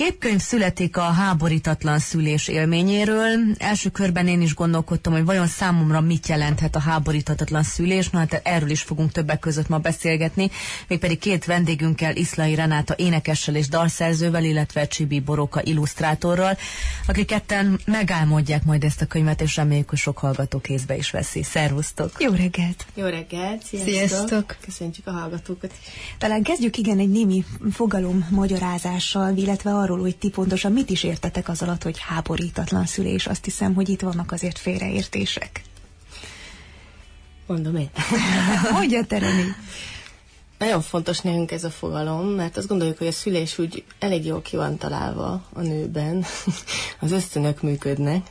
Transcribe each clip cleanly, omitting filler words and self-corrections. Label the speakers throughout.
Speaker 1: Képkönyv születik a háborítatlan szülés élményéről. Első körben én is gondolkodtam, hogy vajon számomra mit jelenthet a háborítatlan szülés. Na hát erről is fogunk többek között ma beszélgetni. Mégpedig két vendégünkkel, Iszlay Renáta énekessel és dalszerzővel, illetve Csibi Boróka illusztrátorral, akik ketten megálmodják majd ezt a könyvet, és reméljük, hogy sok hallgató kézbe is veszi. Szervusztok!
Speaker 2: Jó reggelt!
Speaker 3: Jó reggelt!
Speaker 2: Sziasztok!
Speaker 3: Köszöntjük a hallgatókat!
Speaker 2: Talán kezdjük egy némi fogalom magyarázással, illetve arról, hogy ti pontosan mit is értetek az alatt, hogy háborítatlan szülés. Azt hiszem, hogy itt vannak azért félreértések.
Speaker 3: Mondom én.
Speaker 2: Mondja te, Reni.
Speaker 3: Nagyon fontos nekünk ez a fogalom, mert azt gondoljuk, hogy a szülés úgy elég jól ki van találva a nőben, az ösztönök működnek,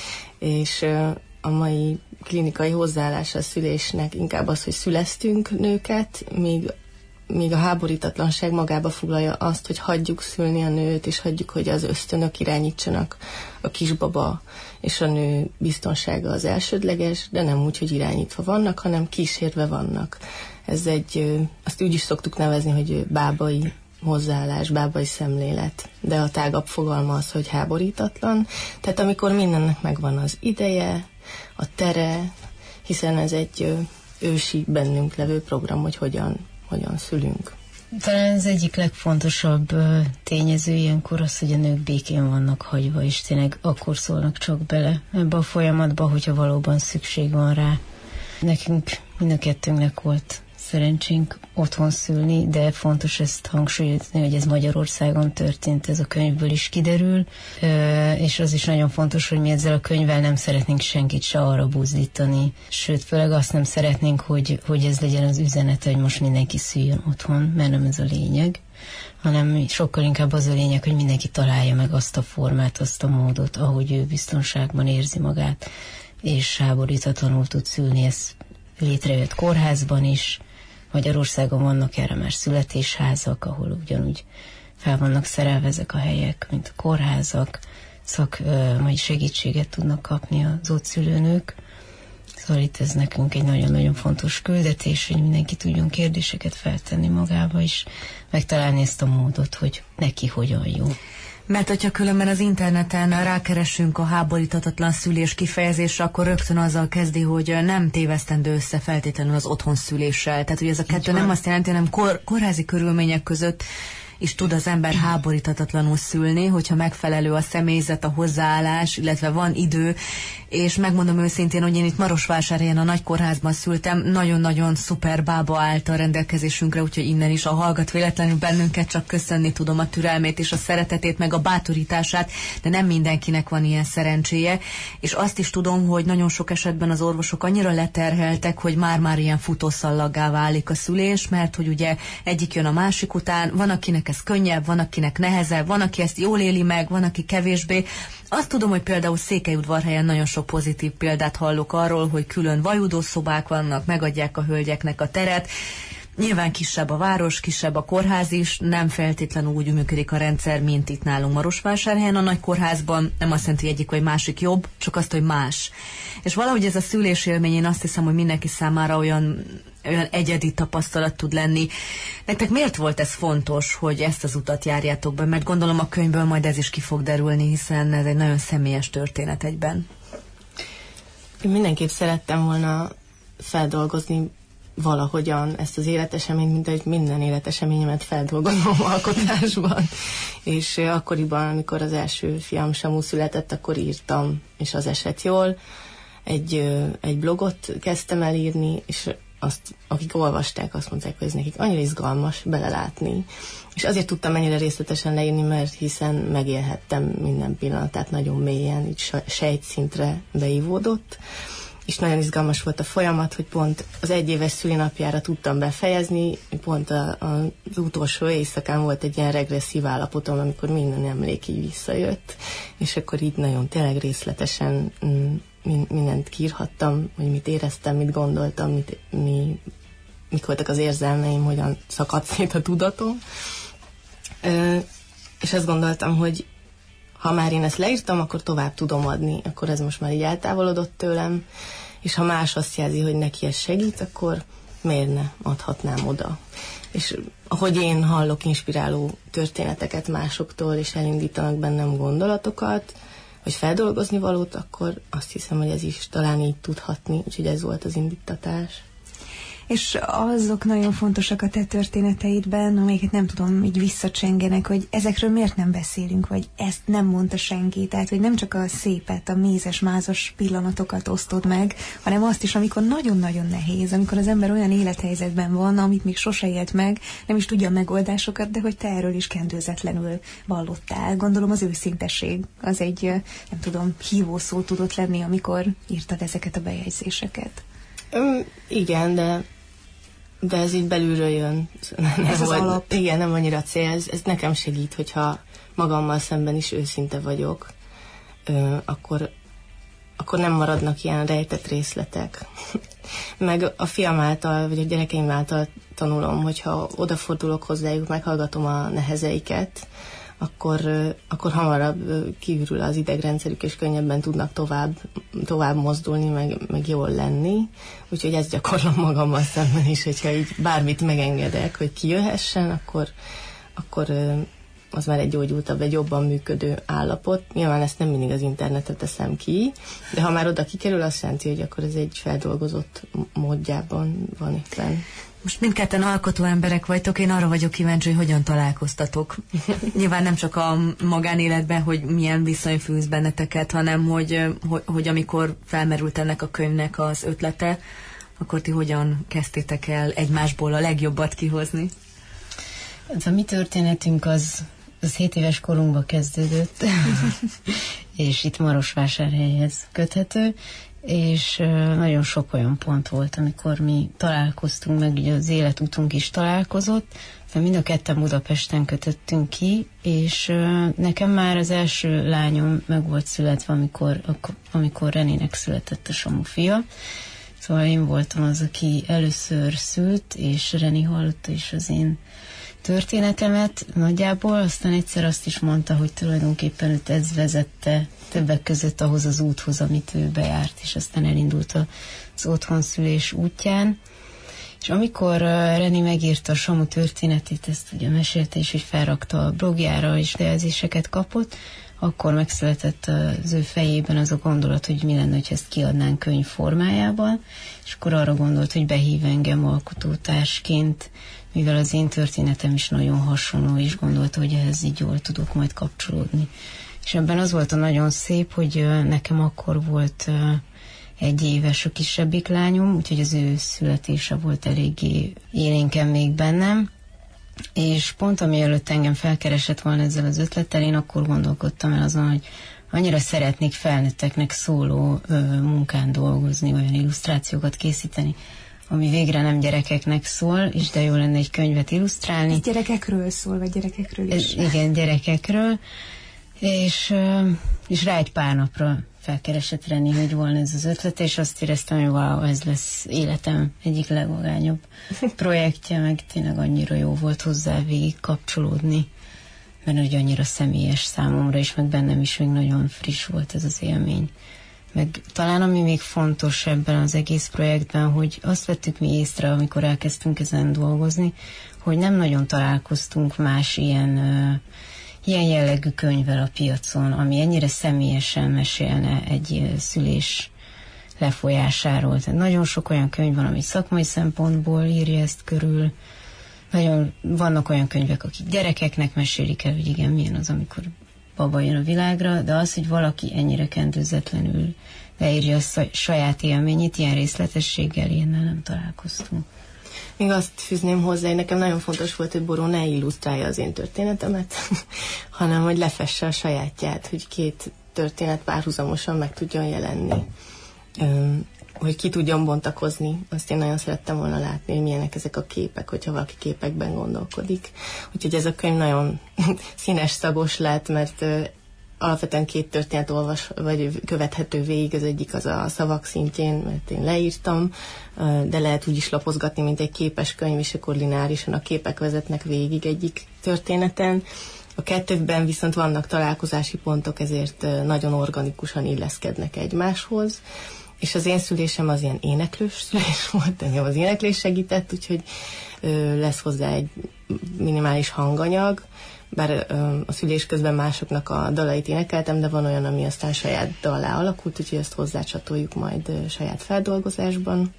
Speaker 3: és a mai klinikai hozzáállása a szülésnek inkább az, hogy szülesztünk nőket, míg a háborítatlanság magába foglalja azt, hogy hagyjuk szülni a nőt, és hagyjuk, hogy az ösztönök irányítsanak a kisbaba, és a nő biztonsága az elsődleges, de nem úgy, hogy irányítva vannak, hanem kísérve vannak. Ez azt úgy is szoktuk nevezni, hogy bábai hozzáállás, bábai szemlélet, de a tágabb fogalma az, hogy háborítatlan. Tehát amikor mindennek megvan az ideje, a tere, hiszen ez egy ősi bennünk levő program, hogy hogyan szülünk.
Speaker 4: Talán az egyik legfontosabb tényező ilyenkor az, hogy a nők békén vannak hagyva, és tényleg akkor szólnak csak bele ebbe a folyamatba, hogyha valóban szükség van rá. Nekünk mind a kettőnknek volt szerencsénk otthon szülni, de fontos ezt hangsúlyozni, hogy ez Magyarországon történt, ez a könyvből is kiderül, és az is nagyon fontos, hogy mi ezzel a könyvvel nem szeretnénk senkit se arra buzdítani, sőt, főleg azt nem szeretnénk, hogy ez legyen az üzenete, hogy most mindenki szüljön otthon, mert nem ez a lényeg, hanem sokkal inkább az a lényeg, hogy mindenki találja meg azt a formát, azt a módot, ahogy ő biztonságban érzi magát, és háborítatlanul tud szülni. Ez létrejött kórházban is. Magyarországon vannak erre már születésházak, ahol ugyanúgy fel vannak szerelve ezek a helyek, mint a kórházak, szakmai segítséget tudnak kapni az ott szülőnők. Szóval itt ez nekünk egy nagyon-nagyon fontos küldetés, hogy mindenki tudjon kérdéseket feltenni magába, és megtalálni ezt a módot, hogy neki hogyan jó.
Speaker 1: Mert hogyha különben az interneten rákeresünk a háborítatlan szülés kifejezésre, akkor rögtön azzal kezdi, hogy nem tévesztendő össze feltétlenül az otthon szüléssel. Tehát, hogy ez a kettő nem azt jelenti, hanem kórházi körülmények között is tud az ember háborítatlanul szülni, hogyha megfelelő a személyzet, a hozzáállás, illetve van idő, és megmondom őszintén, hogy én itt Marosvásárhelyen a nagy kórházban szültem, nagyon-nagyon szuper bába állt a rendelkezésünkre, úgyhogy innen is, a hallgat véletlenül bennünket, csak köszönni tudom a türelmét és a szeretetét, meg a bátorítását, de nem mindenkinek van ilyen szerencséje, és azt is tudom, hogy nagyon sok esetben az orvosok annyira leterheltek, hogy már-már ilyen futószallaggá válik a szülés, mert hogy ugye egyik jön a másik után, van akinek ez könnyebb, van akinek nehezebb, van aki ezt jól éli meg, van aki kevésbé. Azt tudom, hogy például Székelyudvarhelyen nagyon sok pozitív példát hallok arról, hogy külön vajudószobák vannak, megadják a hölgyeknek a teret. Nyilván kisebb a város, kisebb a kórház is, nem feltétlenül úgy működik a rendszer, mint itt nálunk Marosvásárhelyen a nagy kórházban. Nem azt jelenti, hogy egyik vagy másik jobb, csak azt, hogy más. És valahogy ez a szülés élmény, én azt hiszem, hogy mindenki számára olyan egyedi tapasztalat tud lenni. Nektek miért volt ez fontos, hogy ezt az utat járjátok be? Mert gondolom a könyvből majd ez is ki fog derülni, hiszen ez egy nagyon személyes történet egyben.
Speaker 3: Én mindenképp szerettem volna feldolgozni valahogyan ezt az életeseményt, mint ahogy minden életeseményemet feldolgozom alkotásban. És akkoriban, amikor az első fiam Samu született, akkor írtam, és az esett jól. Egy blogot kezdtem el írni, és azt, akik olvasták, azt mondták, hogy ez nekik annyira izgalmas belelátni. És azért tudtam ennyire részletesen leírni, mert hiszen megélhettem minden pillanatát nagyon mélyen, így sejtszintre beívódott. És nagyon izgalmas volt a folyamat, hogy pont az egyéves szülinapjára tudtam befejezni, pont az utolsó éjszakán volt egy ilyen regresszív állapotom, amikor minden emlék így visszajött, és akkor így nagyon tényleg részletesen mindent kiírhattam, hogy mit éreztem, mit gondoltam, mik voltak az érzelmeim, hogyan szakadt szét a tudatom. És azt gondoltam, hogy ha már én ezt leírtam, akkor tovább tudom adni, akkor ez most már így eltávolodott tőlem, és ha más azt jelzi, hogy neki ez segít, akkor miért ne adhatnám oda. És ahogy én hallok inspiráló történeteket másoktól, és elindítanak bennem gondolatokat, vagy feldolgozni valót, akkor azt hiszem, hogy ez is talán így tudhatni, úgyhogy ez volt az indítatás.
Speaker 2: És azok nagyon fontosak a te történeteidben, amiket nem tudom, így visszacsengenek, hogy ezekről miért nem beszélünk, vagy ezt nem mondta senki. Tehát, hogy nem csak a szépet, a mézes-mázas pillanatokat osztod meg, hanem azt is, amikor nagyon-nagyon nehéz, amikor az ember olyan élethelyzetben van, amit még sose élt meg, nem is tudja a megoldásokat, de hogy te erről is kendőzetlenül vallottál. Gondolom az őszintesség az egy, nem tudom, hívószó tudott lenni, amikor írtad ezeket a bejegyzéseket.
Speaker 3: Igen, de ez így belülről jön.
Speaker 2: Ez az alap.
Speaker 3: Igen, nem annyira cél. Ez nekem segít, hogyha magammal szemben is őszinte vagyok, akkor nem maradnak ilyen rejtett részletek. Meg a fiam által, vagy a gyerekeim által tanulom, hogyha odafordulok hozzájuk, meghallgatom a nehezeiket, akkor hamarabb kiürül az idegrendszerük, és könnyebben tudnak tovább mozdulni, meg jól lenni. Úgyhogy ezt gyakorlom magammal szemben is, hogyha így bármit megengedek, hogy kijöhessen, akkor az már egy gyógyultabb, egy jobban működő állapot. Nyilván ezt nem mindig az internetre teszem ki, de ha már oda kikerül, azt jelenti, hogy akkor ez egy feldolgozott módjában van éppen.
Speaker 1: Most mindketten alkotó emberek vagytok, én arra vagyok kíváncsi, hogy hogyan találkoztatok. Nyilván nem csak a magánéletben, hogy milyen viszony fűz benneteket, hanem hogy amikor felmerült ennek a könyvnek az ötlete, akkor ti hogyan kezdtétek el egymásból a legjobbat kihozni?
Speaker 4: A mi történetünk az 7 éves korunkba kezdődött, és itt Marosvásárhelyhez köthető, és nagyon sok olyan pont volt, amikor mi találkoztunk, meg ugye az életútunk is találkozott, de mind a ketten Budapesten kötöttünk ki, és nekem már az első lányom meg volt születve, amikor Renének született a Samu fia. Szóval én voltam az, aki először szült, és René hallotta is az én történetemet nagyjából, aztán egyszer azt is mondta, hogy tulajdonképpen őt ez vezette többek között ahhoz az úthoz, amit ő bejárt, és aztán elindult az otthonszülés útján. És amikor René megírta a Samu történetét, ezt ugye mesélte is, hogy felrakta a blogjára, és jelzéseket kapott, akkor megszületett az ő fejében az a gondolat, hogy mi lenne, hogy ezt kiadnánk könyv formájában, és akkor arra gondolt, hogy behív engem alkotótársként, mivel az én történetem is nagyon hasonló, és gondolta, hogy ehhez így jól tudok majd kapcsolódni. És ebben az volt a nagyon szép, hogy nekem akkor volt 1 éves a kisebbik lányom, úgyhogy az ő születése volt eléggé élénken még bennem, és pont amielőtt engem felkeresett volna ezzel az ötlettel, én akkor gondolkodtam el azon, hogy annyira szeretnék felnőtteknek szóló munkán dolgozni, olyan illusztrációkat készíteni, ami végre nem gyerekeknek szól, és de jó lenne egy könyvet illusztrálni.
Speaker 2: Ez gyerekekről szól, vagy gyerekekről is?
Speaker 4: Igen, gyerekekről, és rá egy pár napra felkeresett René, hogy volna ez az ötlet, és azt éreztem, hogy wow, ez lesz életem egyik legvagányabb projektje, meg tényleg annyira jó volt hozzá végig kapcsolódni, mert hogy annyira személyes számomra, és meg bennem is még nagyon friss volt ez az élmény. Meg talán ami még fontos ebben az egész projektben, hogy azt vettük mi észre, amikor elkezdtünk ezen dolgozni, hogy nem nagyon találkoztunk más ilyen jellegű könyvvel a piacon, ami ennyire személyesen mesélne egy szülés lefolyásáról. Tehát nagyon sok olyan könyv van, ami szakmai szempontból írja ezt körül. Nagyon vannak olyan könyvek, akik gyerekeknek mesélik el, hogy igen, milyen az, amikor baba jön a világra, de az, hogy valaki ennyire kendőzetlenül leírja a saját élményét, ilyen részletességgel, ilyennel nem találkoztunk.
Speaker 3: Még azt fűzném hozzá, hogy nekem nagyon fontos volt, hogy Boró ne illusztrálja az én történetemet, hanem hogy lefesse a sajátját, hogy 2 történet párhuzamosan meg tudjon jelenni. Hogy ki tudjon bontakozni. Azt én nagyon szerettem volna látni, hogy milyenek ezek a képek, hogyha valaki képekben gondolkodik. Úgyhogy ez a könyv nagyon színes szagos lett, mert alapvetően 2 történet vagy követhető végig, az egyik az a szavak szintjén, mert én leírtam, de lehet úgy is lapozgatni, mint egy képes könyv, és akkor lineárisan a képek vezetnek végig egyik történeten. A 2-ben viszont vannak találkozási pontok, ezért nagyon organikusan illeszkednek egymáshoz, És az én szülésem az ilyen éneklős szülés volt, engem az éneklés segített, úgyhogy lesz hozzá egy minimális hanganyag, bár a szülés közben másoknak a dalait énekeltem, de van olyan, ami aztán saját dallá alakult, úgyhogy ezt hozzácsatoljuk majd saját feldolgozásban.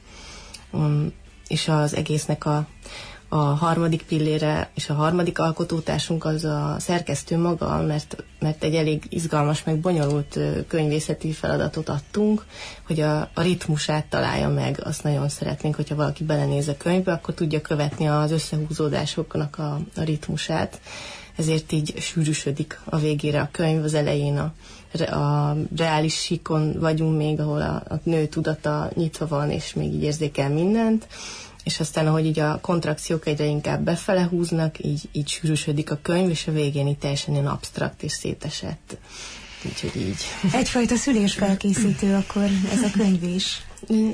Speaker 3: És az egésznek a harmadik pillére és a harmadik alkotótársunk az a szerkesztő maga, mert egy elég izgalmas, meg bonyolult könyvészeti feladatot adtunk, hogy a ritmusát találja meg. Azt nagyon szeretnénk, hogyha valaki belenéz a könyvbe, akkor tudja követni az összehúzódásoknak a ritmusát. Ezért így sűrűsödik a végére a könyv, az elején a reális síkon vagyunk még, ahol a nő tudata nyitva van, és még így érzékel mindent, és aztán, ahogy így a kontrakciók egyre inkább befele húznak, így sűrűsödik a könyv, és a végén így teljesen ilyen absztrakt és szétesett. Úgyhogy így.
Speaker 2: Egyfajta szülésfelkészítő akkor ez a könyv is.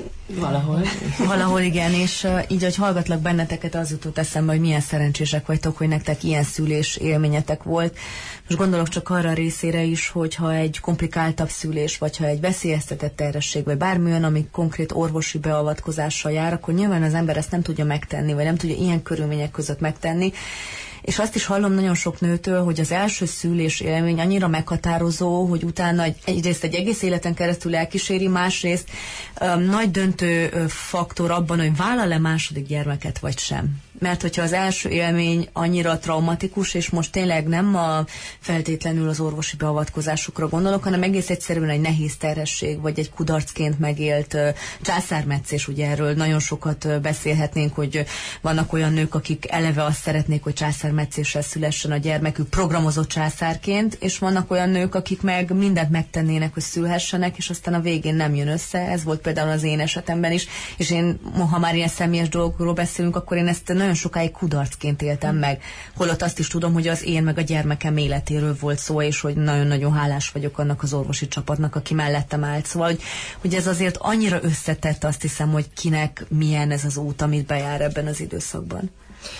Speaker 1: Valahol igen, és így, hogy hallgatlak benneteket, az jutott eszembe, hogy milyen szerencsések vagytok, hogy nektek ilyen szülés élményetek volt. Most gondolok csak arra a részére is, hogyha egy komplikáltabb szülés, vagy ha egy veszélyeztetett terhesség, vagy bármilyen, ami konkrét orvosi beavatkozással jár, akkor nyilván az ember ezt nem tudja megtenni, vagy nem tudja ilyen körülmények között megtenni. És azt is hallom nagyon sok nőtől, hogy az első szülés élmény annyira meghatározó, hogy utána egyrészt egy egész életen keresztül elkíséri, másrészt nagy döntő faktor abban, hogy vállal-e második gyermeket vagy sem. Mert hogyha az első élmény annyira traumatikus, és most tényleg nem feltétlenül az orvosi beavatkozásokra gondolok, hanem egész egyszerűen egy nehéz terhesség, vagy egy kudarcként megélt császármetszés, ugye erről nagyon sokat beszélhetnénk, hogy vannak olyan nők, akik eleve azt szeretnék, hogy császármetszéssel szülessen a gyermekük programozott császárként, és vannak olyan nők, akik meg mindent megtennének, hogy szülhessenek, és aztán a végén nem jön össze. Ez volt például az én esetemben is, és én, ha már ilyen személyes dolgokról beszélünk, akkor én ezt nagyon sokáig kudarcként éltem meg. Holott azt is tudom, hogy az én meg a gyermekem életéről volt szó, és hogy nagyon-nagyon hálás vagyok annak az orvosi csapatnak, aki mellettem állt. Szóval, hogy ez azért annyira összetett, azt hiszem, hogy kinek milyen ez az út, amit bejár ebben az időszakban.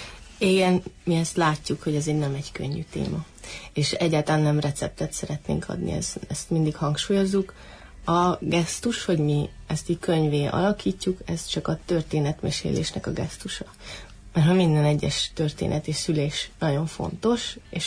Speaker 3: Igen, mi ezt látjuk, hogy ez nem egy könnyű téma. És egyáltalán nem receptet szeretnénk adni, ezt mindig hangsúlyozzuk. A gesztus, hogy mi ezt így könyvé alakítjuk, ez csak a történetmesélésnek a gesztusa. Mert ha minden egyes történet és szülés nagyon fontos, és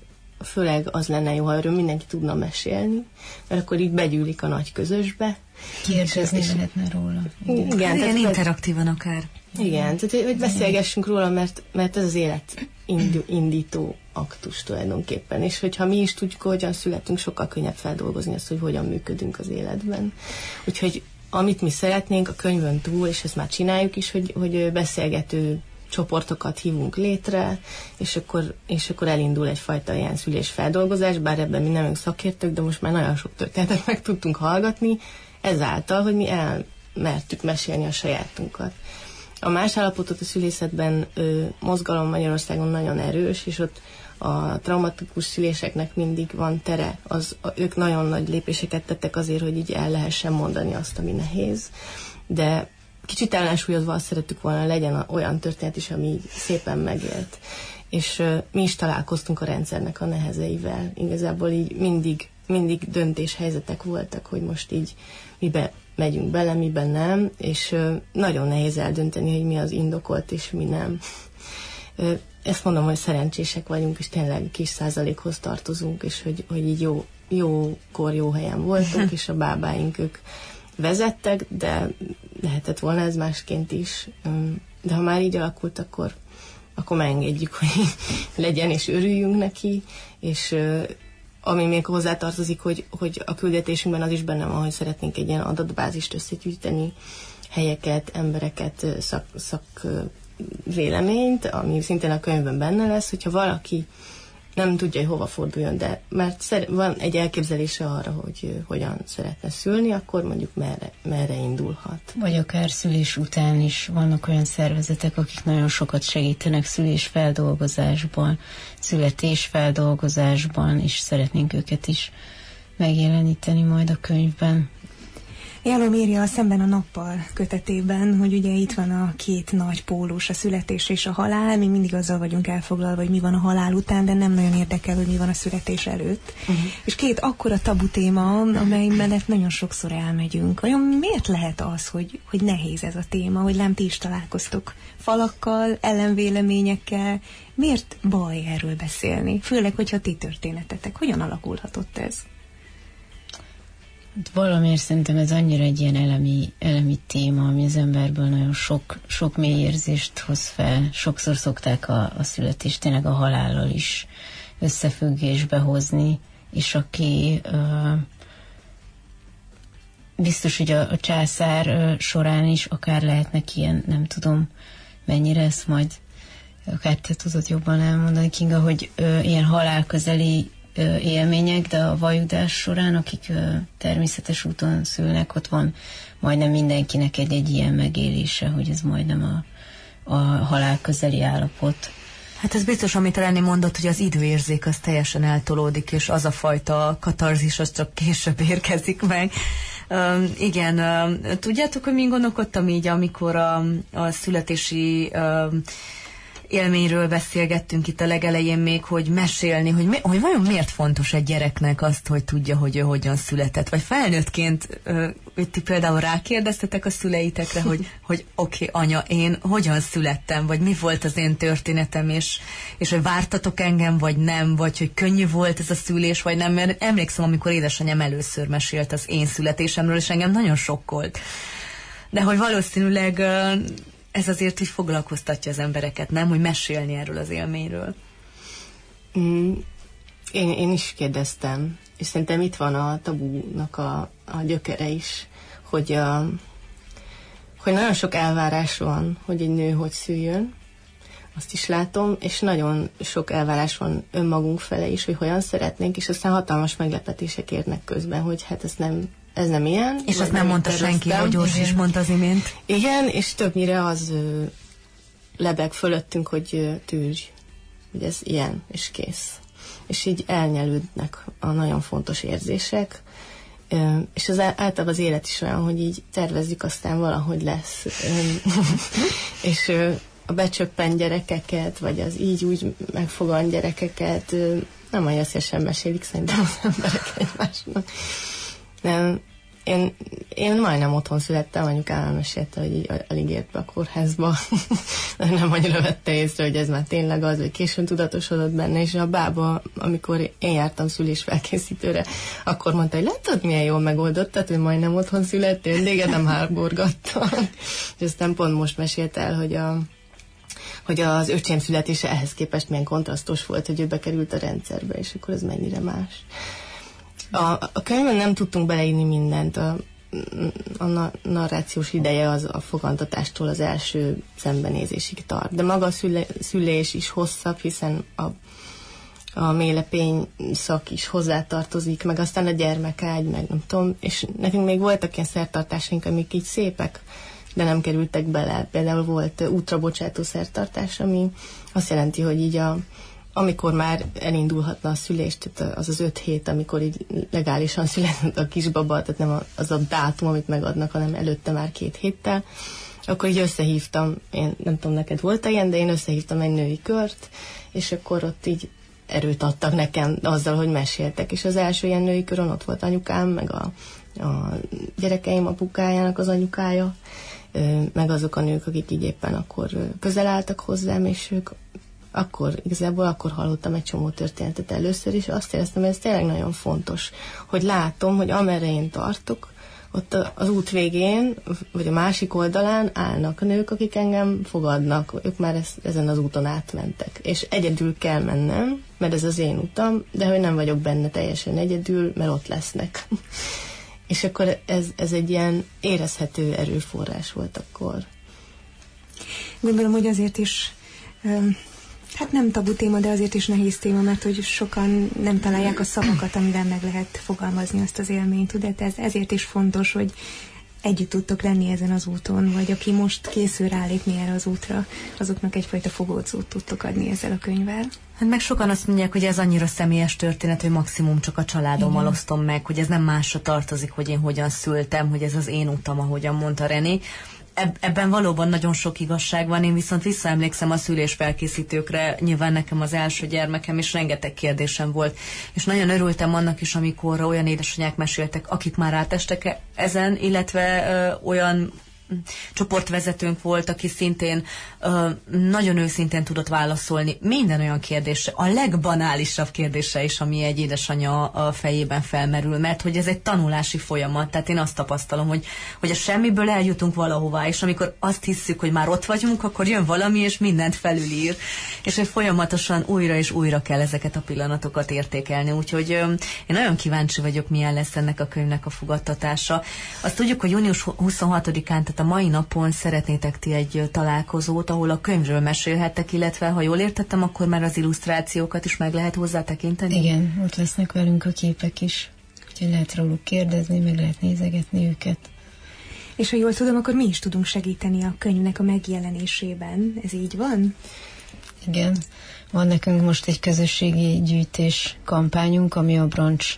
Speaker 3: főleg az lenne jó, ha erről mindenki tudna mesélni, mert akkor így begyűlik a nagy közösbe.
Speaker 4: Kérdezni lehetne róla.
Speaker 1: Igen, interaktívan akár.
Speaker 3: Igen, tehát hogy beszélgessünk róla, mert ez az élet indító aktus tulajdonképpen, és hogyha mi is tudjuk, hogyan születünk, sokkal könnyebb feldolgozni azt, hogy hogyan működünk az életben. Úgyhogy amit mi szeretnénk a könyvön túl, és ezt már csináljuk is, hogy beszélgető csoportokat hívunk létre, és akkor elindul egyfajta ilyen szülésfeldolgozás, bár ebben mi nem vagyunk szakértők, de most már nagyon sok történetet meg tudtunk hallgatni, ezáltal, hogy mi elmertük mesélni a sajátunkat. A más állapotot a szülészetben mozgalom Magyarországon nagyon erős, és ott a traumatikus szüléseknek mindig van tere. Ők nagyon nagy lépéseket tettek azért, hogy így el lehessen mondani azt, ami nehéz. De kicsit ellensúlyozva azt szerettük volna, legyen olyan történet is, ami így szépen megélt. És mi is találkoztunk a rendszernek a nehezeivel. Igazából így mindig döntéshelyzetek voltak, hogy most így miben megyünk bele, miben nem, és nagyon nehéz eldönteni, hogy mi az indokolt, és mi nem. Ezt mondom, hogy szerencsések vagyunk, és tényleg kis százalékhoz tartozunk, és hogy így jókor jó helyen voltunk, és a bábáink ők vezettek, de lehetett volna ez másként is. De ha már így alakult, akkor megengedjük, hogy legyen, és örüljünk neki, és ami még hozzátartozik, hogy a küldetésünkben az is benne van, hogy szeretnénk egy ilyen adatbázist összegyűjteni, helyeket, embereket, szakvéleményt, ami szintén a könyvben benne lesz, hogyha valaki nem tudja, hogy hova forduljon, de mert van egy elképzelése arra, hogy hogyan szeretne szülni, akkor mondjuk merre indulhat.
Speaker 4: Vagy akár szülés után is vannak olyan szervezetek, akik nagyon sokat segítenek szülésfeldolgozásban, születésfeldolgozásban, és szeretnénk őket is megjeleníteni majd a könyvben.
Speaker 2: Jálom írja a Szemben a nappal kötetében, hogy ugye itt van a két nagy pólus, a születés és a halál, mi mindig azzal vagyunk elfoglalva, hogy mi van a halál után, de nem nagyon érdekel, hogy mi van a születés előtt. És két akkora tabu téma, amely mellett nagyon sokszor elmegyünk. Vajon miért lehet az, hogy nehéz ez a téma, hogy lám ti is találkoztok falakkal, ellenvéleményekkel? Miért baj erről beszélni? Főleg, hogyha ti történetetek. Hogyan alakulhatott ez?
Speaker 4: Valamiért szerintem ez annyira egy ilyen elemi téma, ami az emberből nagyon sok mély érzést hoz fel. Sokszor szokták a születést tényleg a halállal is összefüggésbe hozni, és aki biztos, hogy a császár során is akár lehetnek ilyen, nem tudom mennyire, ezt majd akár te tudod jobban elmondani, Kinga, hogy ilyen halálközeli élmények, de a vajudás során, akik természetes úton szülnek, ott van majdnem mindenkinek egy ilyen megélése, hogy ez majdnem a halálközeli állapot.
Speaker 1: Hát ez biztos, amit René mondott, hogy az időérzék az teljesen eltolódik, és az a fajta katarzis az csak később érkezik meg. Igen, tudjátok, hogy mi gondolkodtam így, amikor a születési élményről beszélgettünk itt a legelején még, hogy mesélni, hogy vajon miért fontos egy gyereknek azt, hogy tudja, hogy ő hogyan született. Vagy felnőttként ti például rákérdeztetek a szüleitekre, hogy oké, anya, én hogyan születtem, vagy mi volt az én történetem, és hogy vártatok engem, vagy nem, vagy hogy könnyű volt ez a szülés, vagy nem, mert emlékszem, amikor édesanyám először mesélt az én születésemről, és engem nagyon sokkolt. De hogy valószínűleg ez azért így foglalkoztatja az embereket, nem? Hogy mesélni erről az élményről.
Speaker 3: Én is kérdeztem, és szerintem itt van a tabúnak a gyökere is, hogy nagyon sok elvárás van, hogy egy nő hogy szüljön, azt is látom, és nagyon sok elvárás van önmagunk fele is, hogy hogyan szeretnénk, és aztán hatalmas meglepetések érnek közben, hogy hát ez nem ilyen.
Speaker 1: És azt nem mondta senki, hogy Gyors is mondta az imént.
Speaker 3: Igen, és többnyire az lebeg fölöttünk, hogy tűrj, hogy ez ilyen, és kész. És így elnyelődnek a nagyon fontos érzések, és az általában az élet is olyan, hogy így tervezzük, aztán valahogy lesz. És a becsöppen gyerekeket, vagy az így-úgy megfogalm gyerekeket nem olyan szívesen mesélik szerintem az emberek egymásnak. Nem, én majdnem otthon születtem, anyukám elmesélte, hogy így alig ért be a kórházba. Nem annyira vette észre, hogy ez már tényleg az, hogy későn tudatosodott benne, és a bába, amikor én jártam szülésfelkészítőre, akkor mondta, hogy látod, milyen jól megoldottad, hogy majdnem otthon születtél, téged nem hárborgattak. És aztán pont most mesélt el, hogy az öcsém születése ehhez képest milyen kontrasztos volt, hogy ő bekerült a rendszerbe, és akkor ez mennyire más. A könyvben nem tudtunk beleírni mindent. A narrációs ideje az a fogantatástól az első szembenézésig tart. De maga a szülés is hosszabb, hiszen a mélepény szak is hozzátartozik, meg aztán a gyermekágy, meg nem tudom, és nekünk még voltak ilyen szertartásaink, amik így szépek, de nem kerültek bele. Például volt útrabocsátó szertartás, ami azt jelenti, hogy így amikor már elindulhatna a szülés, tehát az 5 hét, amikor így legálisan született a kisbaba, tehát nem az a dátum, amit megadnak, hanem előtte már 2 héttel, akkor így összehívtam, én nem tudom, neked volt ilyen, de én összehívtam egy női kört, és akkor ott így erőt adtak nekem azzal, hogy meséltek, és az első ilyen női körön ott volt anyukám, meg a gyerekeim apukájának az anyukája, meg azok a nők, akik így éppen akkor közel álltak hozzám, és ők igazából akkor hallottam egy csomó történetet először, és azt éreztem, hogy ez tényleg nagyon fontos, hogy látom, hogy amerre én tartok, ott az út végén, vagy a másik oldalán állnak a nők, akik engem fogadnak, ők már ezen az úton átmentek. És egyedül kell mennem, mert ez az én utam, de hogy nem vagyok benne teljesen egyedül, mert ott lesznek. És akkor ez egy ilyen érezhető erőforrás volt akkor.
Speaker 2: Gondolom, hogy azért is hát nem tabu téma, de azért is nehéz téma, mert hogy sokan nem találják a szavakat, amivel meg lehet fogalmazni azt az élményt, tudod? Ezért is fontos, hogy együtt tudtok lenni ezen az úton, vagy aki most készül rálépni erre az útra, azoknak egyfajta fogódzót tudtok adni ezzel a könyvvel.
Speaker 1: Hát meg sokan azt mondják, hogy ez annyira személyes történet, hogy maximum csak a családommal osztom meg, hogy ez nem másra tartozik, hogy én hogyan szültem, hogy ez az én utam, ahogyan mondta René. Ebben valóban nagyon sok igazság van, én viszont visszaemlékszem a szülésfelkészítőkre, nyilván nekem az első gyermekem, és rengeteg kérdésem volt, és nagyon örültem annak is, amikor olyan édesanyák meséltek, akik már átestek ezen, illetve olyan csoportvezetőnk volt, aki szintén nagyon őszintén tudott válaszolni minden olyan kérdésre, a legbanálisabb kérdésre is, ami egy édesanya a fejében felmerül, mert hogy ez egy tanulási folyamat, tehát én azt tapasztalom, hogy a semmiből eljutunk valahová, és amikor azt hisszük, hogy már ott vagyunk, akkor jön valami, és mindent felülír, és hogy folyamatosan újra és újra kell ezeket a pillanatokat értékelni, úgyhogy én nagyon kíváncsi vagyok, milyen lesz ennek a könyvnek a fogadtatása. Azt tudjuk, hogy június 26-án, tehát a mai napon szeretnétek ti egy találkozót, ahol a könyvről mesélhettek, illetve, ha jól értettem, akkor már az illusztrációkat is meg lehet hozzá tekinteni?
Speaker 4: Igen, ott lesznek velünk a képek is, úgyhogy lehet róluk kérdezni, meg lehet nézegetni őket.
Speaker 2: És ha jól tudom, akkor mi is tudunk segíteni a könyvnek a megjelenésében. Ez így van?
Speaker 4: Igen, van nekünk most egy közösségi gyűjtés kampányunk, ami a Brancs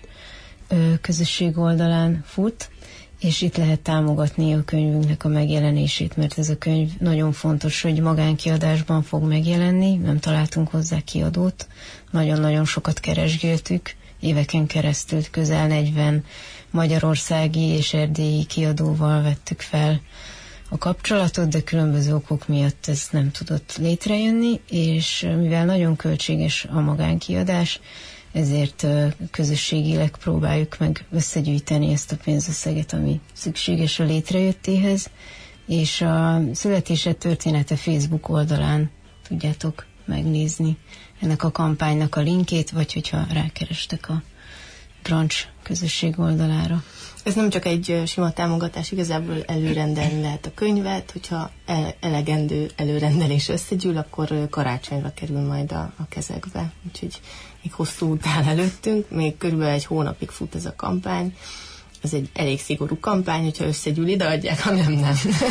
Speaker 4: közösség oldalán fut, és itt lehet támogatni a könyvünknek a megjelenését, mert ez a könyv nagyon fontos, hogy magánkiadásban fog megjelenni, nem találtunk hozzá kiadót, nagyon-nagyon sokat keresgéltük, éveken keresztül közel 40 magyarországi és erdélyi kiadóval vettük fel a kapcsolatot, de különböző okok miatt ez nem tudott létrejönni, és mivel nagyon költséges a magánkiadás, ezért közösségileg próbáljuk meg összegyűjteni ezt a pénzösszeget, ami szükséges a létrejöttéhez, és a születése története Facebook oldalán tudjátok megnézni ennek a kampánynak a linkét, vagy hogyha rákerestek a Brancs közösség oldalára.
Speaker 3: Ez nem csak egy sima támogatás, igazából előrendelni lehet a könyvet, hogyha elegendő előrendelés összegyűl, akkor karácsonyra kerül majd a kezekbe. Úgyhogy még hosszú út áll előttünk, még körülbelül egy hónapig fut ez a kampány. Ez egy elég szigorú kampány, hogyha összegyűl, ideadják, ha nem.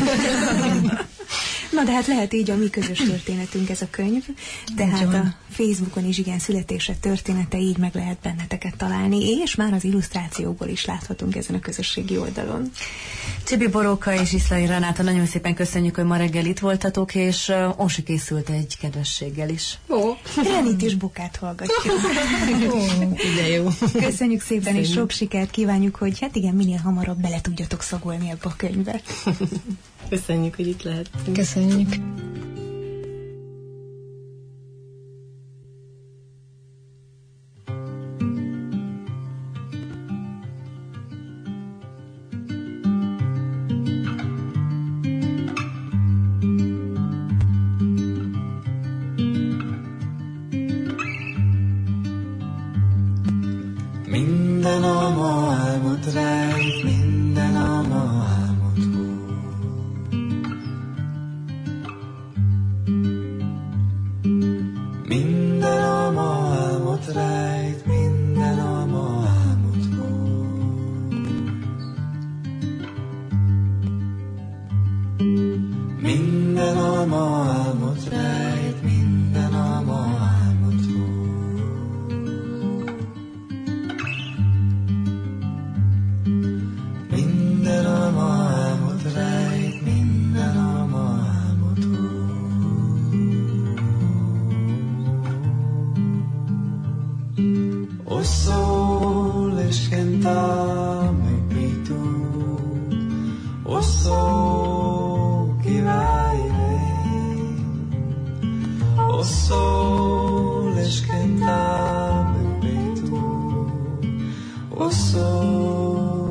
Speaker 2: Na de hát lehet így a mi közös történetünk ez a könyv, tehát a Facebookon is igen születése története, így meg lehet benneteket találni, és már az illusztrációkból is láthatunk ezen a közösségi oldalon.
Speaker 1: Csibi Boróka és Iszlai Renáta, nagyon szépen köszönjük, hogy ma reggel itt voltatok, és Onsi készült egy kedvességgel is.
Speaker 2: Renit is Bukát hallgatjuk.
Speaker 3: De jó.
Speaker 2: Köszönjük szépen, és sok sikert kívánjuk, hogy hát igen, minél hamarabb bele tudjatok szagolni ebbe a könyvbe.
Speaker 3: Köszönjük, hogy itt lehettünk.
Speaker 4: Köszönjük.
Speaker 5: Minden alma álmot rejt, minden alma álmot húz. Minden alma álmot rejt, minden alma álmot húz. Minden alma álmot rejt, minden alma álmot húz. Minden alma álmot rejt, minden alma álmot húz. O sole schiantami qui tu, o so che vai lei, o sole schiantami qui tu, o so